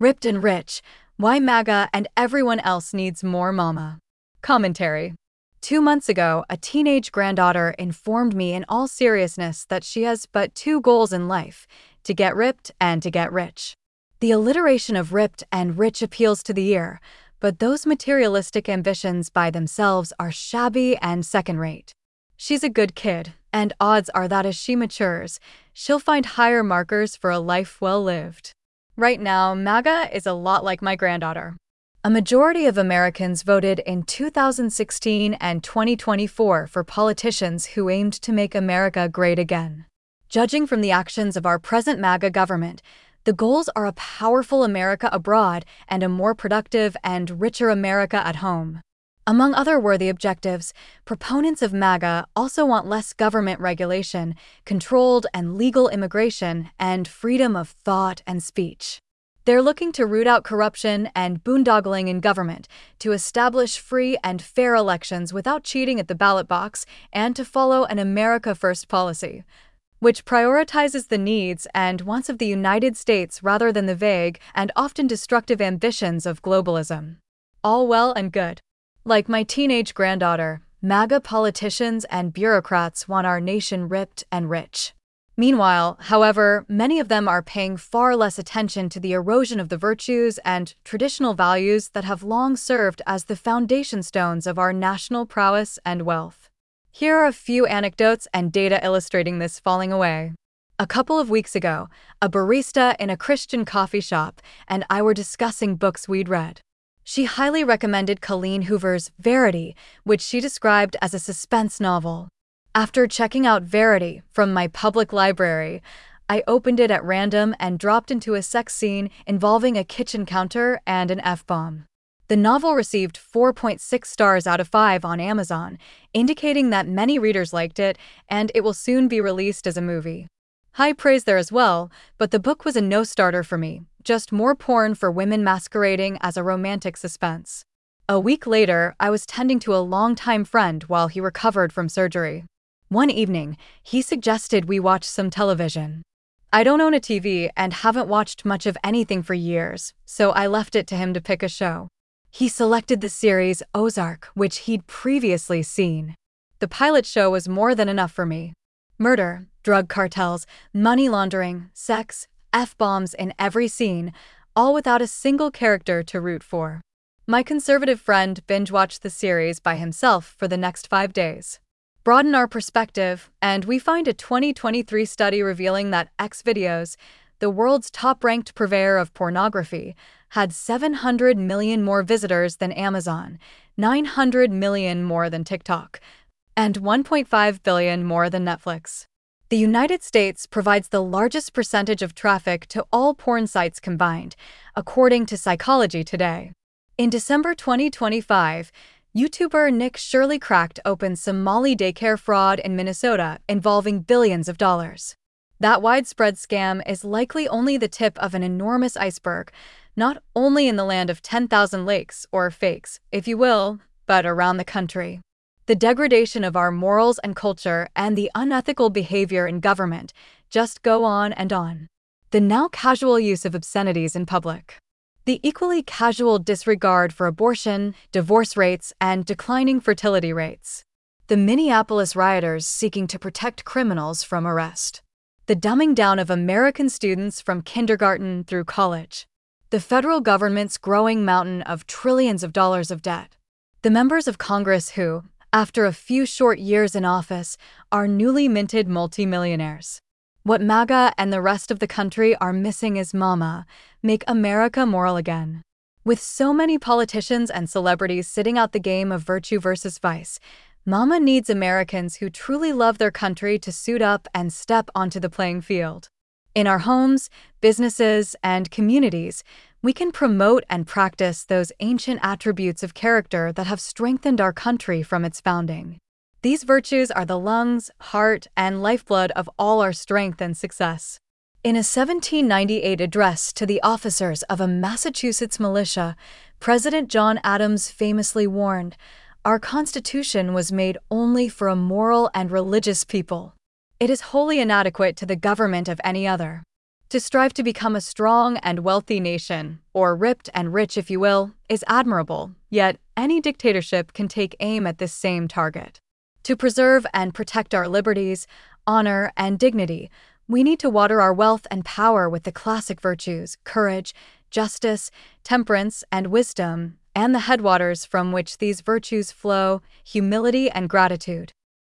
Ripped and Rich: Why MAGA and Everyone Else Needs More Mama. Commentary. 2 months ago, a teenage granddaughter informed me in all seriousness that she has but two goals in life: to get ripped and to get rich. The alliteration of ripped and rich appeals to the ear, but those materialistic ambitions by themselves are shabby and second-rate. She's a good kid, and odds are that as she matures, she'll find higher markers for a life well lived. Right now, MAGA is a lot like my granddaughter. A majority of Americans voted in 2016 and 2024 for politicians who aimed to make America great again. Judging from the actions of our present MAGA government, the goals are a powerful America abroad and a more productive and richer America at home. Among other worthy objectives, proponents of MAGA also want less government regulation, controlled and legal immigration, and freedom of thought and speech. They're looking to root out corruption and boondoggling in government, to establish free and fair elections without cheating at the ballot box, and to follow an America First policy, which prioritizes the needs and wants of the United States rather than the vague and often destructive ambitions of globalism. All well and good. Like my teenage granddaughter, MAGA politicians and bureaucrats want our nation ripped and rich. Meanwhile, however, many of them are paying far less attention to the erosion of the virtues and traditional values that have long served as the foundation stones of our national prowess and wealth. Here are a few anecdotes and data illustrating this falling away. A couple of weeks ago, a barista in a Christian coffee shop and I were discussing books we'd read. She highly recommended Colleen Hoover's Verity, which she described as a suspense novel. After checking out Verity from my public library, I opened it at random and dropped into a sex scene involving a kitchen counter and an F-bomb. The novel received 4.6 stars out of 5 on Amazon, indicating that many readers liked it, and it will soon be released as a movie. High praise there as well, but the book was a no-starter for me, just more porn for women masquerading as a romantic suspense. A week later, I was tending to a longtime friend while he recovered from surgery. One evening, he suggested we watch some television. I don't own a TV and haven't watched much of anything for years, so I left it to him to pick a show. He selected the series Ozark, which he'd previously seen. The pilot show was more than enough for me. Murder, drug cartels, money laundering, sex, F-bombs in every scene, all without a single character to root for. My conservative friend binge-watched the series by himself for the next 5 days. Broaden our perspective, and we find a 2023 study revealing that Xvideos, the world's top-ranked purveyor of pornography, had 700 million more visitors than Amazon, 900 million more than TikTok, and 1.5 billion more than Netflix. The United States provides the largest percentage of traffic to all porn sites combined, according to Psychology Today. In December 2025, YouTuber Nick Shirley cracked open Somali daycare fraud in Minnesota involving billions of dollars. That widespread scam is likely only the tip of an enormous iceberg, not only in the land of 10,000 lakes, or fakes, if you will, but around the country. The degradation of our morals and culture and the unethical behavior in government just go on and on. The now casual use of obscenities in public. The equally casual disregard for abortion, divorce rates, and declining fertility rates. The Minneapolis rioters seeking to protect criminals from arrest. The dumbing down of American students from kindergarten through college. The federal government's growing mountain of trillions of dollars of debt. The members of Congress who, after a few short years in office, are newly minted multimillionaires. What MAGA and the rest of the country are missing is Mama, make America moral again. With so many politicians and celebrities sitting out the game of virtue versus vice, Mama needs Americans who truly love their country to suit up and step onto the playing field. In our homes, businesses, and communities, we can promote and practice those ancient attributes of character that have strengthened our country from its founding. These virtues are the lungs, heart, and lifeblood of all our strength and success. In a 1798 address to the officers of a Massachusetts militia, President John Adams famously warned, "Our Constitution was made only for a moral and religious people. It is wholly inadequate to the government of any other." To strive to become a strong and wealthy nation, or ripped and rich if you will, is admirable, yet any dictatorship can take aim at this same target. To preserve and protect our liberties, honor, and dignity, we need to water our wealth and power with the classic virtues, courage, justice, temperance, and wisdom, and the headwaters from which these virtues flow, humility and gratitude.